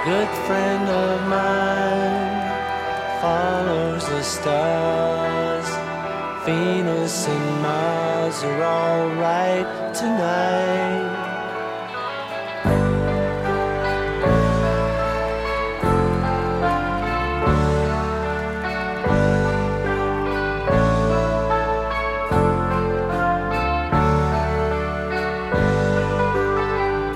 good friend of mine follows the stars. Venus and Mars are all right tonight.